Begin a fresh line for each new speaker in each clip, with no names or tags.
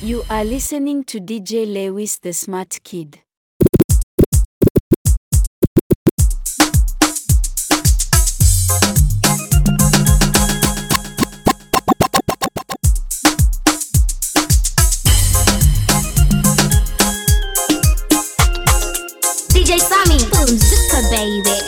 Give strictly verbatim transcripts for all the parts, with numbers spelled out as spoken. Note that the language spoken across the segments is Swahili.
You are listening to D J Lewis the Smart Kid.
D J Sammy, boom, zuka baby.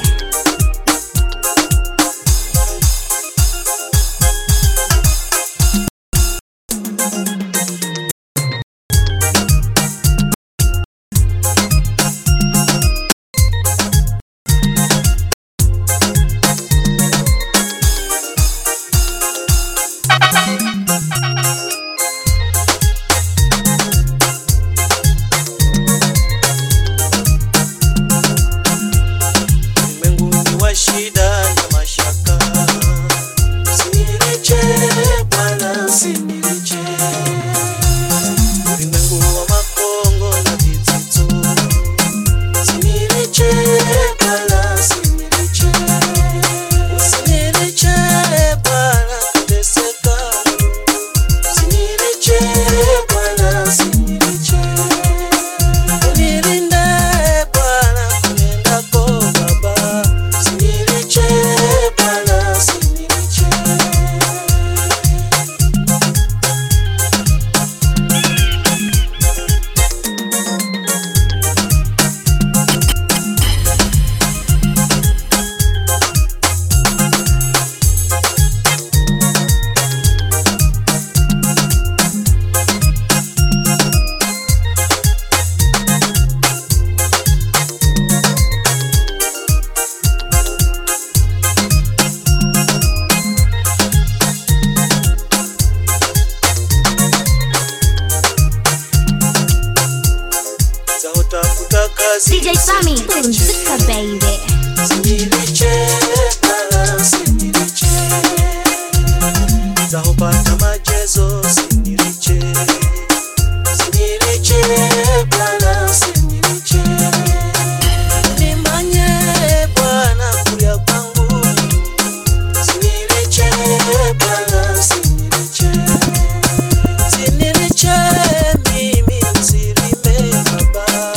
D J Sammy, boom, zuka baby.
Siniriche, ala siniriche. Zahopata majezo siniriche. Siniriche, ala siniriche. Nimanye Bwana kuya kwangu. Siniriche, ala siniriche. Siniriche mimi nzirime baba.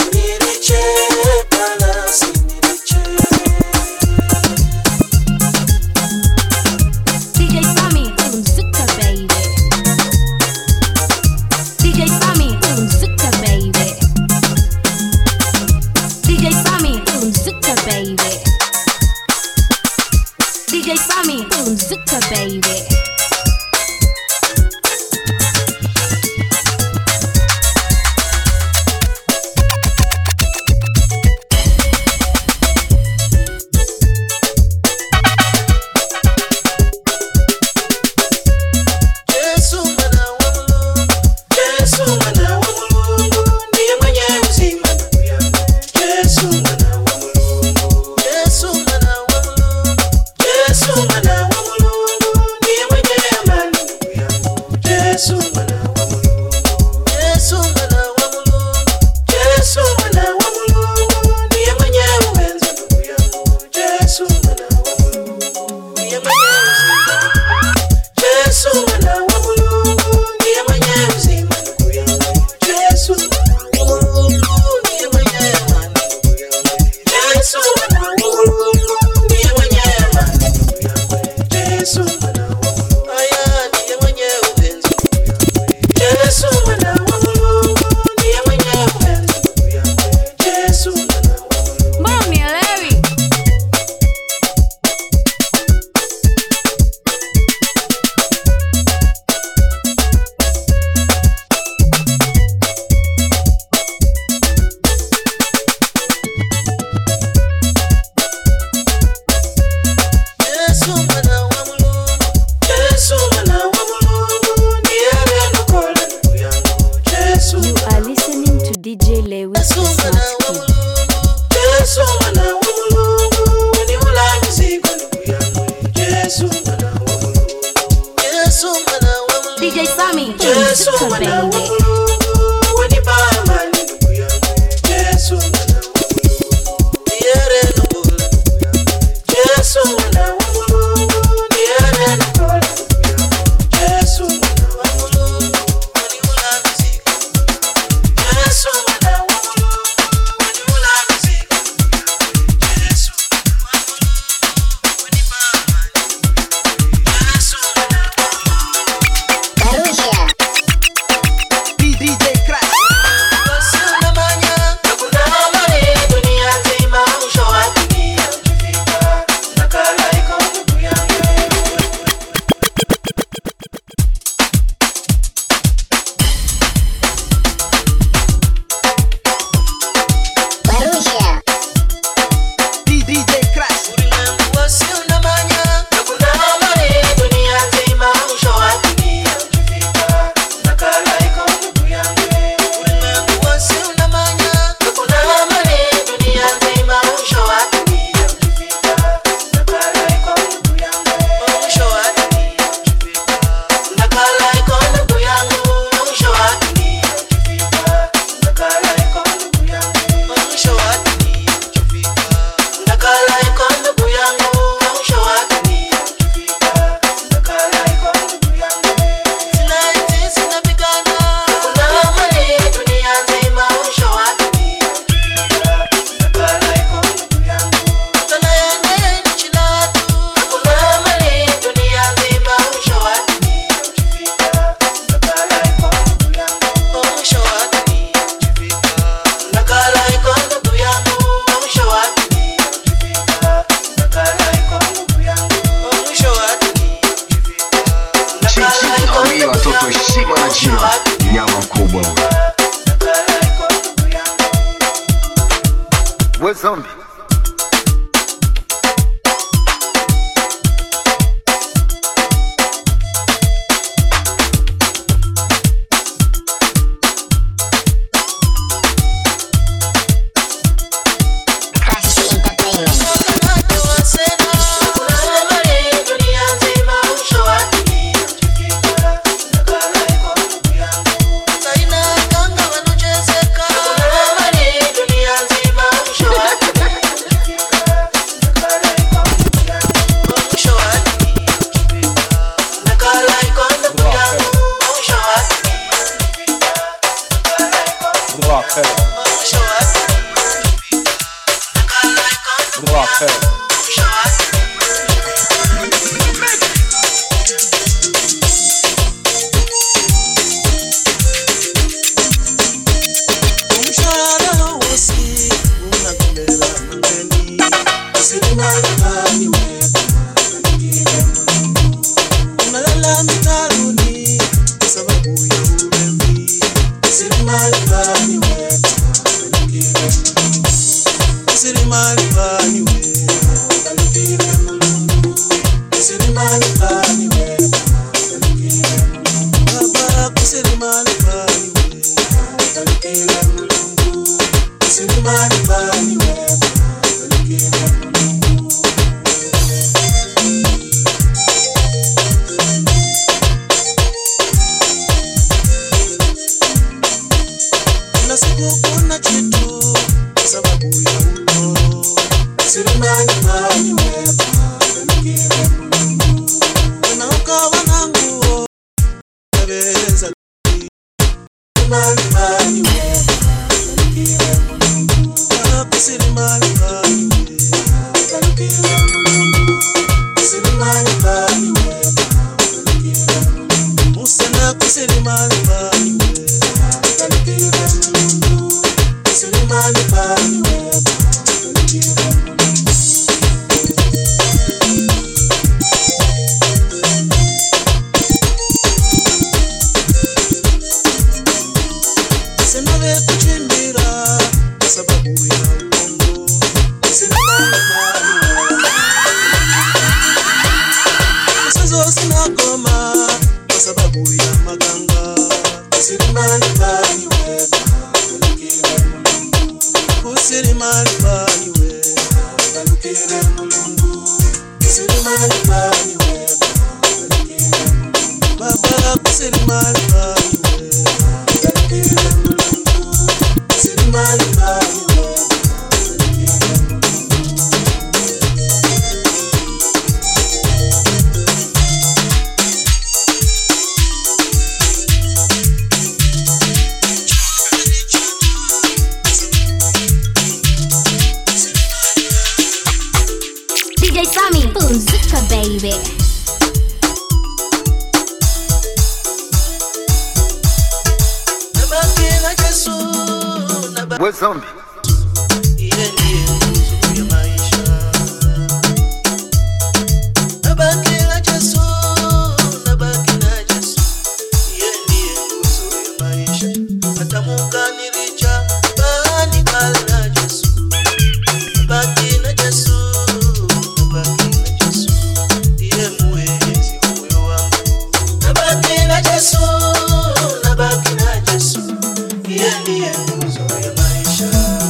D J Sammy, boom, zuka baby. D J Sammy, boom, zuka baby.
Simba na Jina, nyama mkubwa. We zombie.
D J Sammy, boom, zuka baby.
We zombie.
Nabaki na Yesu, yeye ndiye nguzo ya maisha.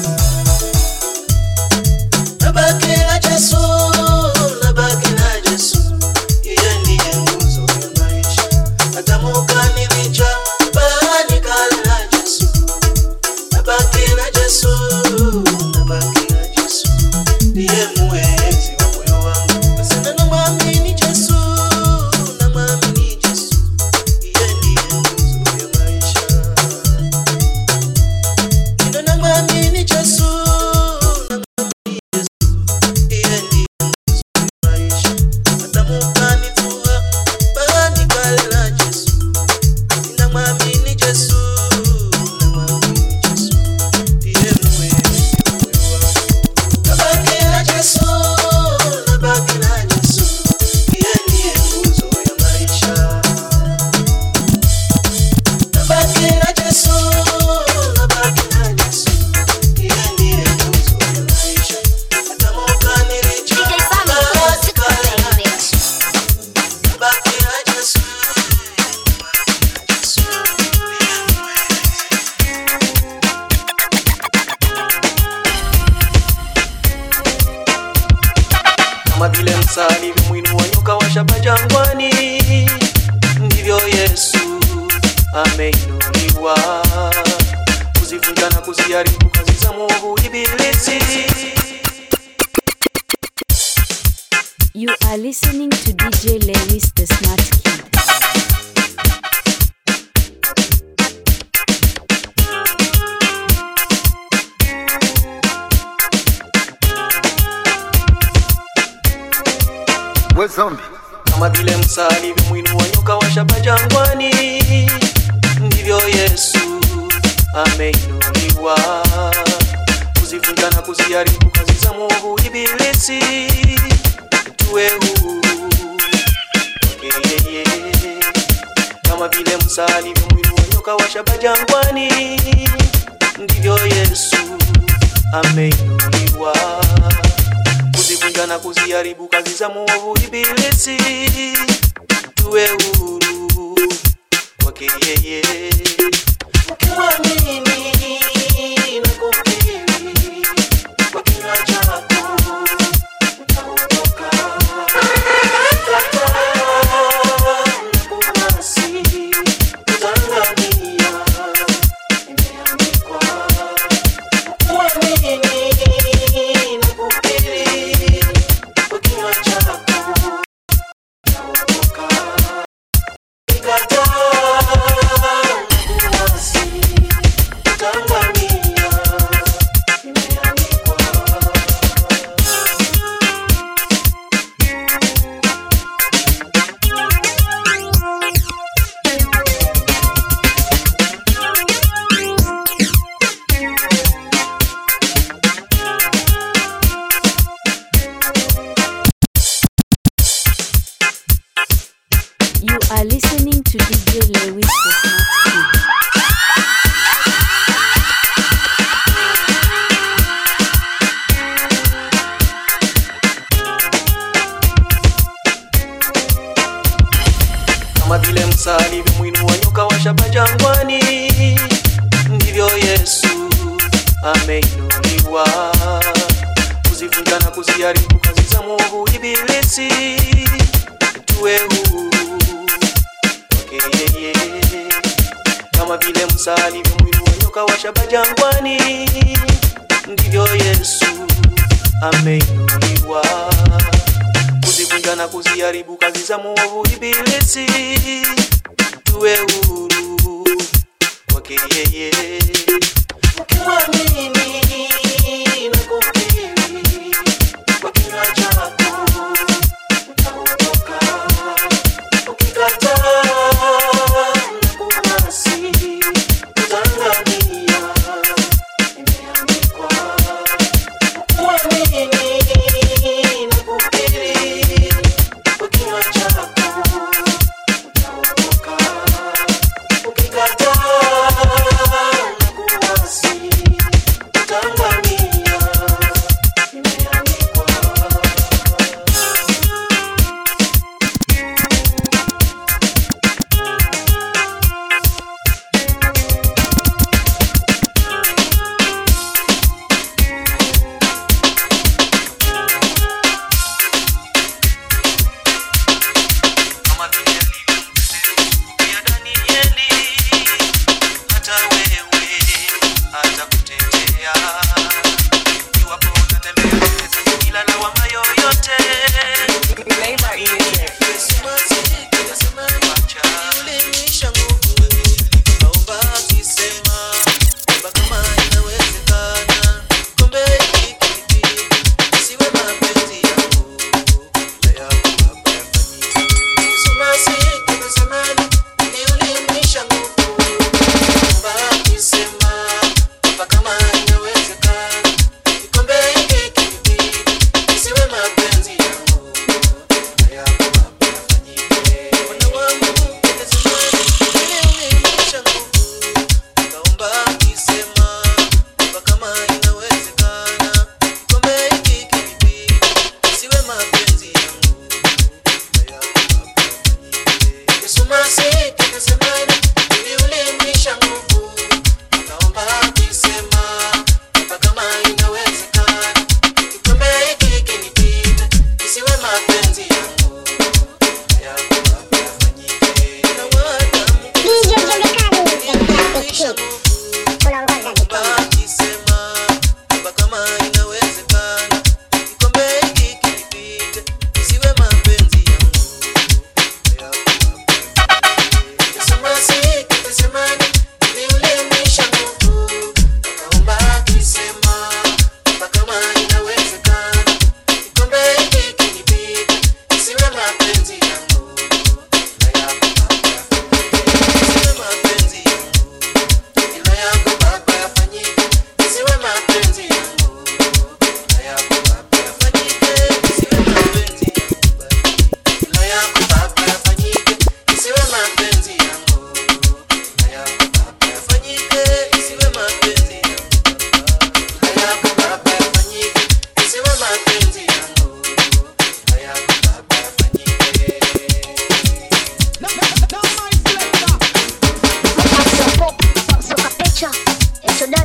ameinuliwa. Kuzivunja na kuziharibu kazi za mwovu ibilisi.
You are listening to D J Lewis the Smart Kid.
We zombie.
Kama vile Musa alivyomwinua nyoka wa shaba jangwani, ndivyo Yesu ameinuliwa. Kuzivunja na kuziharibu kazi za mwovu ibilisi. Tuwe huru. Yeah, yeah. Kama vile Musa alivyomwinua nyoka wa shaba jangwani, ndivyo Yesu ameinuliwa. Kuzivunja na kuziharibu kazi za mwovu ibilisi. Tuwe huru kwake yeye. Ukimwamini na kumkiri kwa kinywa chako utaokoka. Ukikataa na kumwasi utaangamia. Imeandikwa. Ukimwamini na kumkiri kwa kinywa chako utaokoka. Ukikataa
You are listening to D J Lewis the Smart Kid.
Kama vile Musa alivyomwinua nyoka wa shaba jangwani, ndivyo Yesu ameinuliwa. Kuzivunja na kuziharibu kazi za mwovu ibilisi. Tuwe huru kwake yeye. Kama vile Musa alivyomwinua nyoka wa shaba jangwani, ndivyo Yesu ameinuliwa. Kuzivunja na kuziharibu kazi za mwovu ibilisi. Tuwe huru kwake yeye. Ukimwamini na kumkiri kwa kinywa chako utaokoka. Ukikataa na kumwasi utaangamia. Imeandikwa. Ukimwamini na kumkiri kwa kinywa chako utaokoka. Ukikataa na kumwasi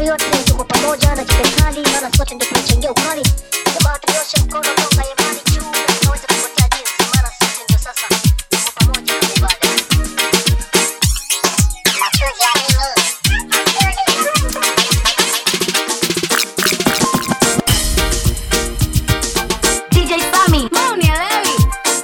yote tuko pamoja na kibekali, maana sote ndio tunachangia ukali. Jamaa tunyoshe mkono toka imani juu, tunaweza kupotea jinsi, maana sote ndio sasa tuko pamoja na ibada.
D J Sammy, Moni Larry.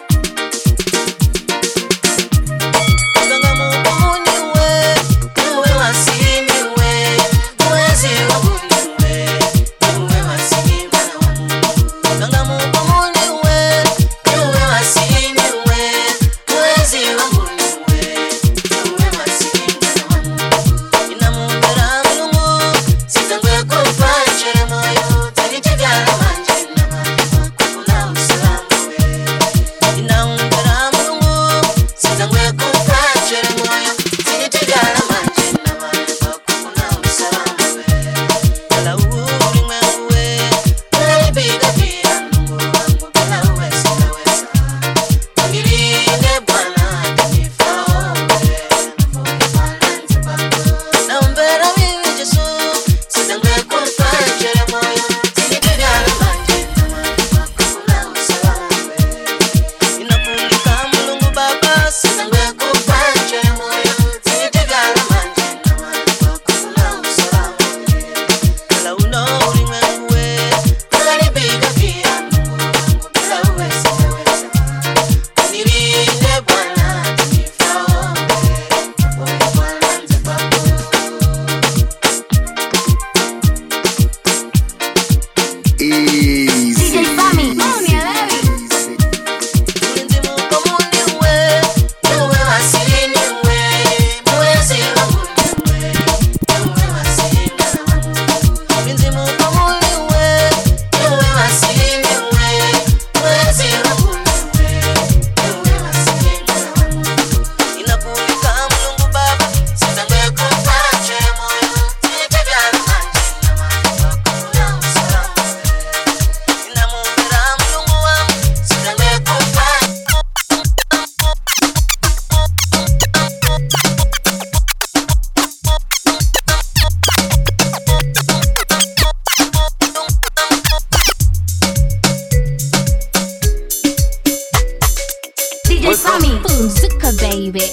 D J Sammy, Zuka baby.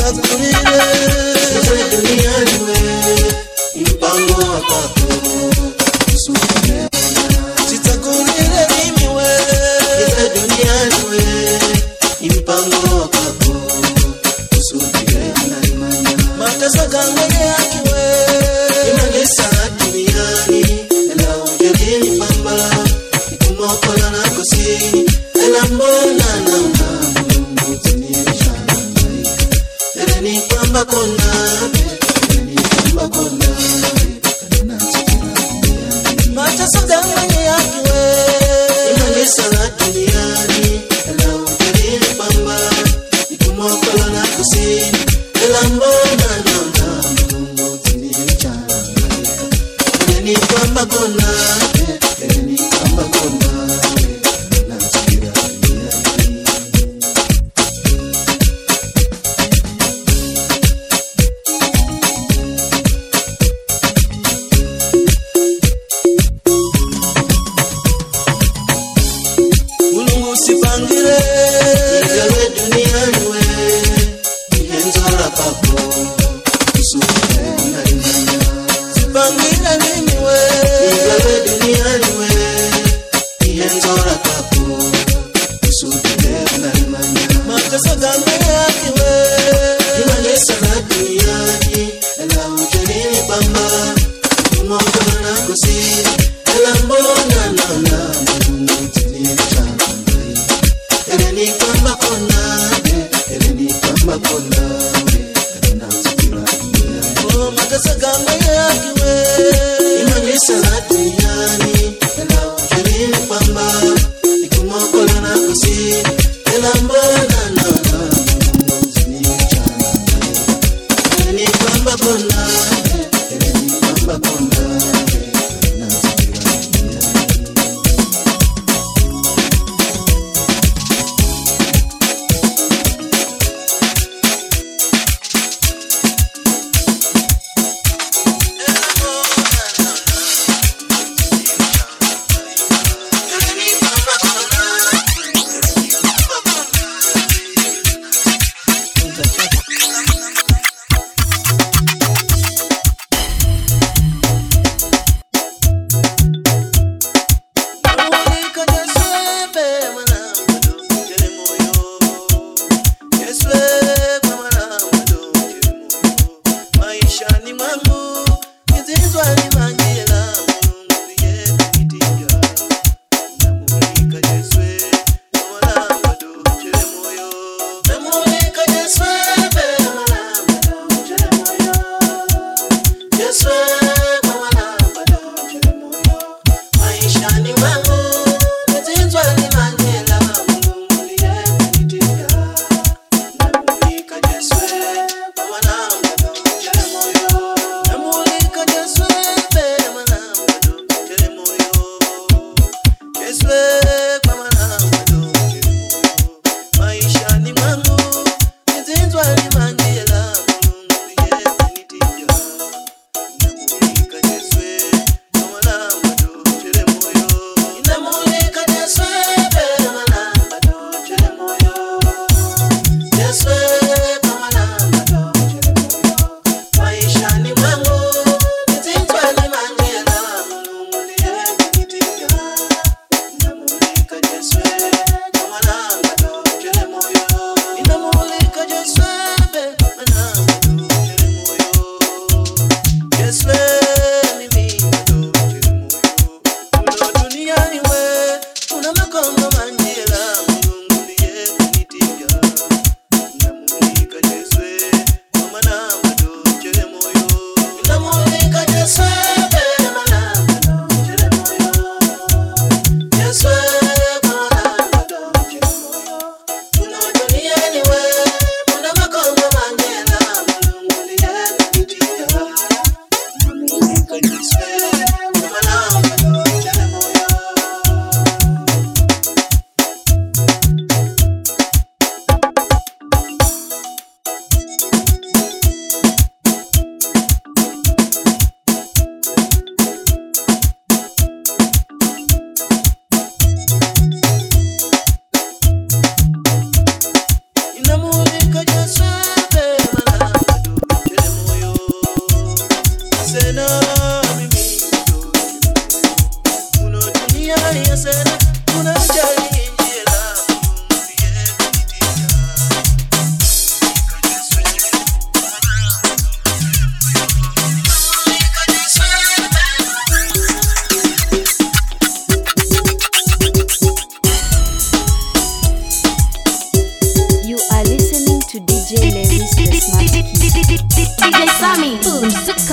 Sitakurire duniani we mpango wako usubiri. Sitakurire mimi we duniani we mpango wako usubiri. Mateso gangu yake we imagesa duniani ela ujeli pamba kumokola na kusini ela mbona na ni kwamba kona ni kwamba kona mateso gangu yake we imagesa duniani ela ujeli pamba kumokola na kusini ela mbona na ni kwamba kona ni kwamba kona na sikira Mulungu sipangire igawe duniani we ihenzora papo usubire na imanya sipangire nini we igawe duniani we ihenzora papo usubire na imanya mateso gangu yake we imagesa na duniani ela ujeni bamba kumokola na kusini ela mbona na na ni kwamba kona ni kwamba kona na sikira oh mateso gangu yake we imagesa duniani ela ujeni kwamba kumokola na kusini ela mbona na na ni kwamba kona ni kwamba kona na sikira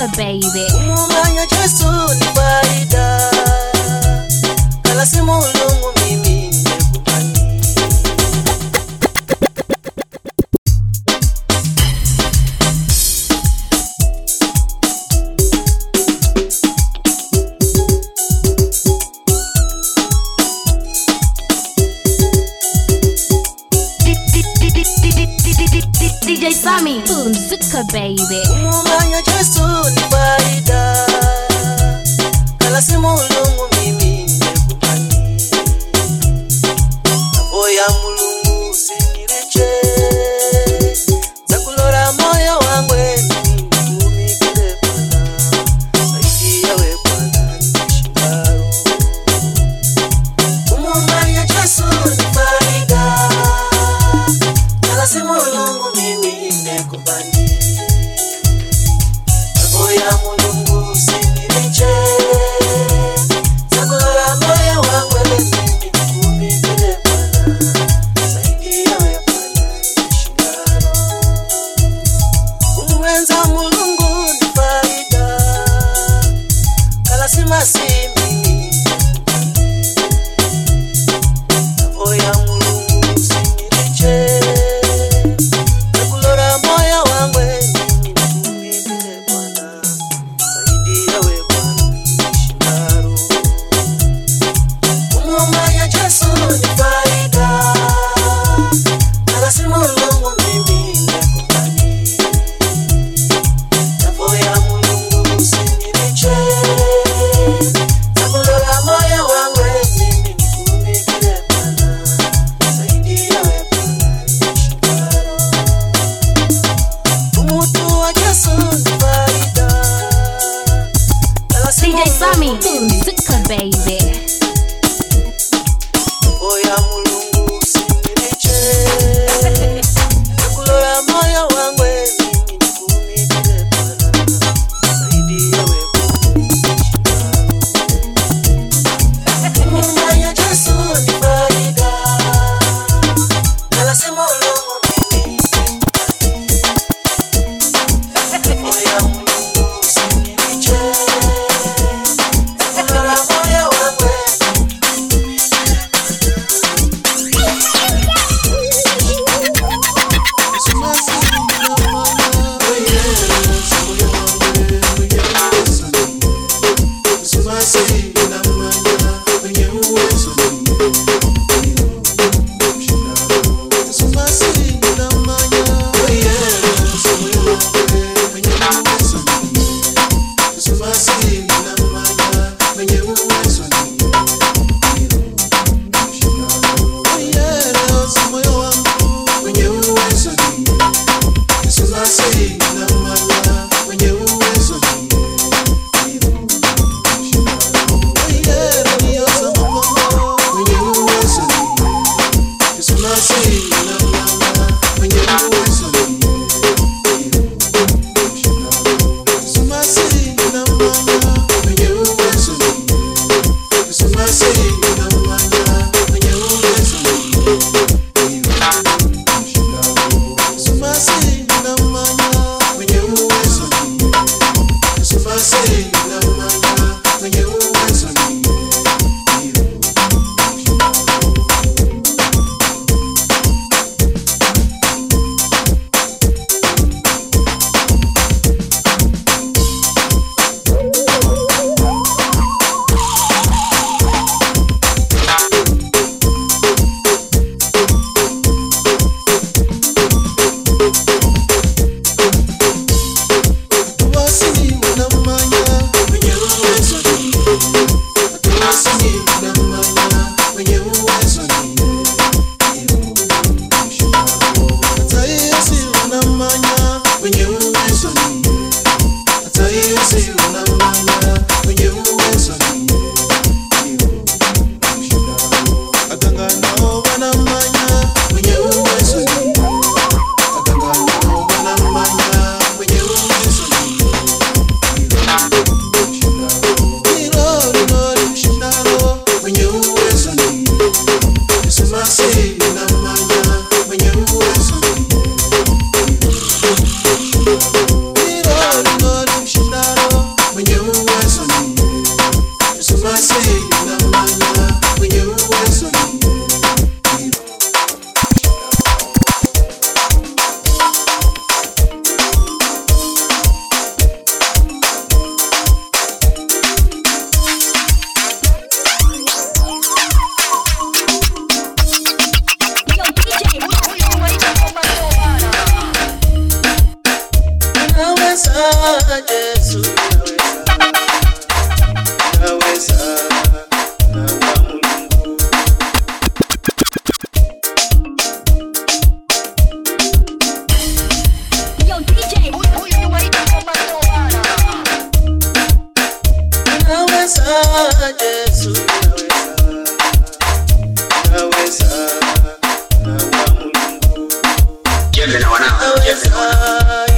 Zuka baby.
Umumanya Yesu ni faida. Kala si mulungu mimi nimekubali.
D J Sammy, boom, Zuka baby.
Umumanya Yesu ni faida. Kala si mulungu mimi nimekubali. Nabo ya mulungu usinireche. Zakulora moyo wangu mimi nikumikile Bwana. Saidi yawe Bwana nishindaro. Umumanya Yesu ni faida. Kala si mulungu mimi nimekubali. Nabo ya mulungu usinireche. Zakulora moyo wangu mimi nikumikile Bwana. Saidi yawe Bwana nishindaro. Umwenza mulungu ni faida. Kala si masimi. Nabo ya mulungu usinireche. Zakulora moyo wangu mimi nikumikile Bwana. Saidi yawe Bwana nishindaro. Umumanya Yesu ni faida. Kala si mulungu mimi nimekubali. Nabo ya mulungu usinireche. Zakulora moyo wangu mimi nikumikile Bwana. Saidi yawe Bwana nishindaro. Umutu wa Yesu ni faida. Kala si
D J Sammy,
mulungu
boom, Zuka baby.
Oya mulungu usinireche. Zakulora moyo wangu mimi nikumikile Bwana. Saidi yawe Bwana nishindaro. Umumanya Yesu ni faida. Kala si mulungu mimi nimekubali. Oya mulungu usinireche. Zakulora moyo wangu Yesu naweza, naweza na wa Mungu.
Yo, D J.
Naweza Yesu naweza, naweza na wa Mungu.
Jembe na wanangu, jembe na wanangu.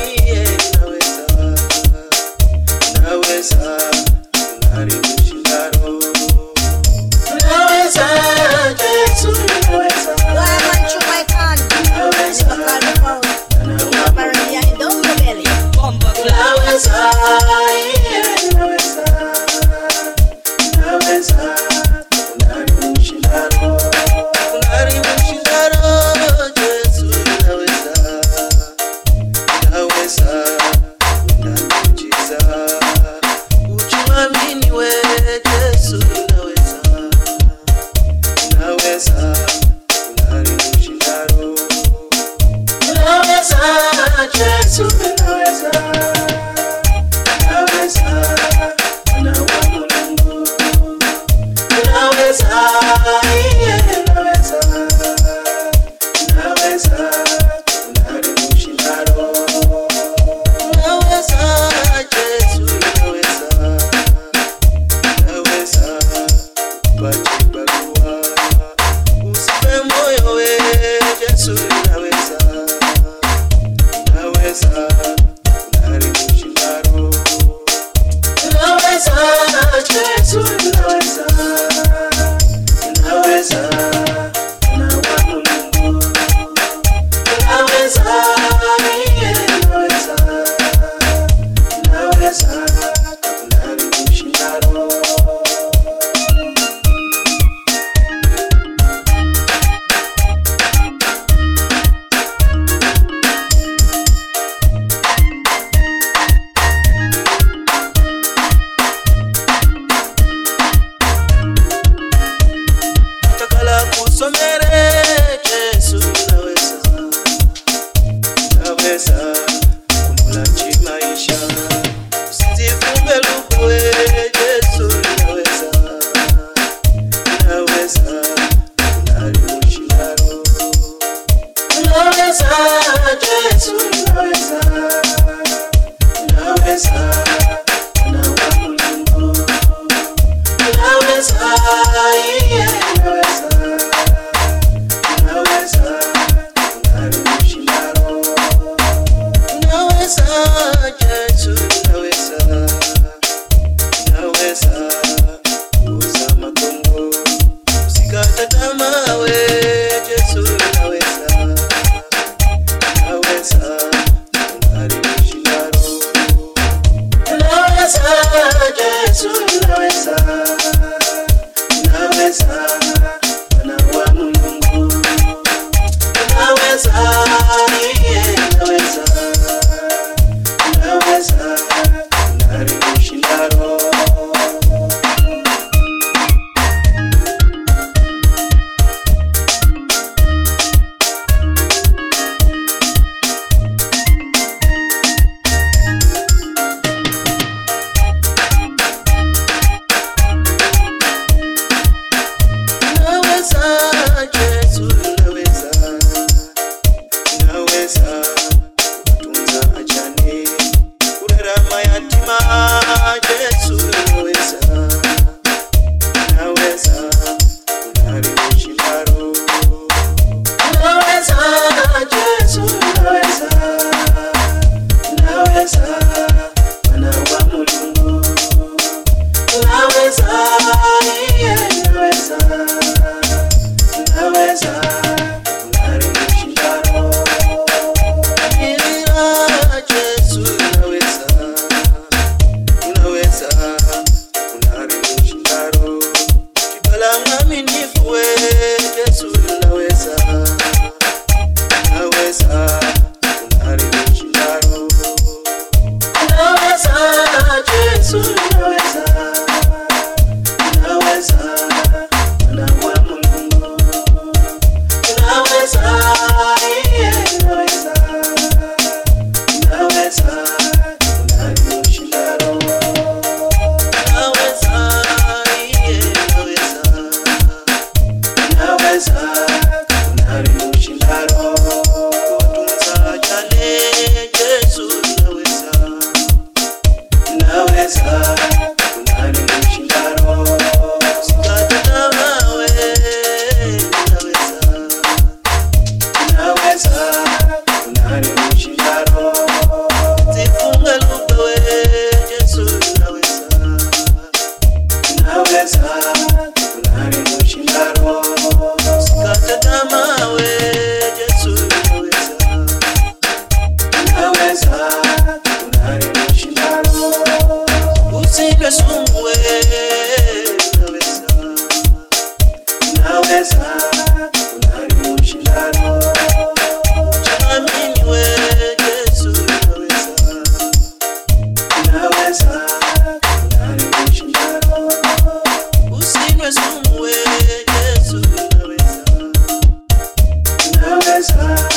naweza